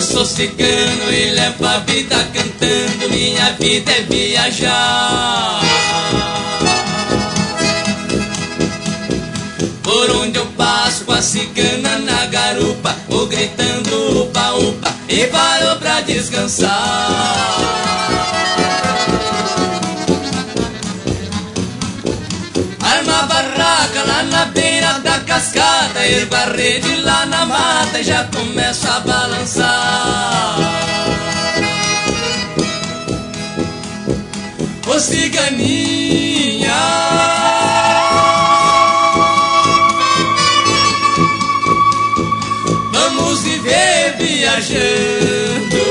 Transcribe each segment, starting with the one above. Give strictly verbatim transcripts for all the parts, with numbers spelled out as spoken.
sou cigano e levo a vida cantando, minha vida é viajar. Por onde eu passo com a cigana na garupa, vou gritando upa upa e paro pra descansar. Arma a barraca lá na beira da cascada, ergo a rede lá na mata e já começo a balançar. Ô ciganinha, vamos viver viajando.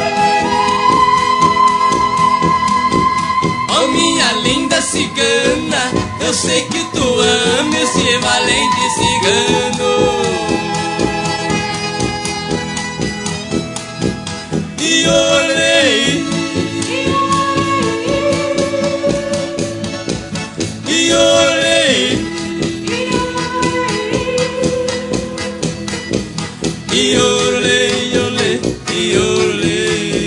Oh minha linda cigana, eu sei que tu ama esse valente cigano. E olhei, e olhei, e olhei, olhei, e olhei.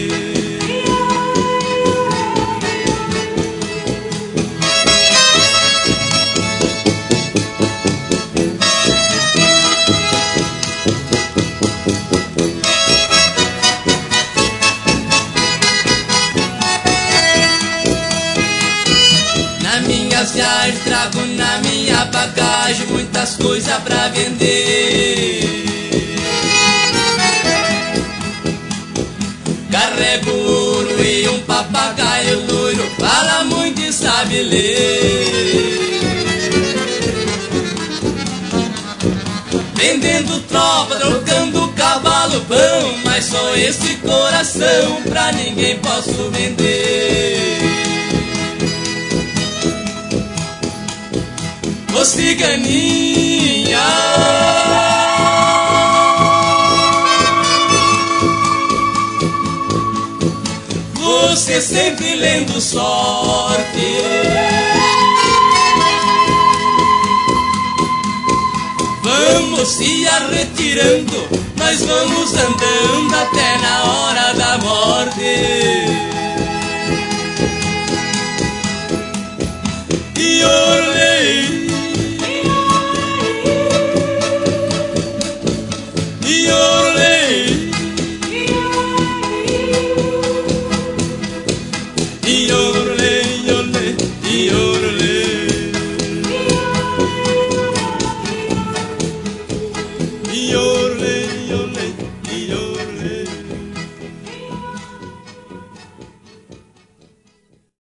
Viagens trago na minha bagagem muitas coisas pra vender. Carrego ouro e um papagaio loiro, fala muito e sabe ler. Vendendo tropa, trocando cavalo pão, mas só esse coração pra ninguém posso vender. Ô ciganinha, você sempre lendo sorte, vamos se arretirando, nós vamos andando até na hora da morte. E olhei, e olhei, e olhei.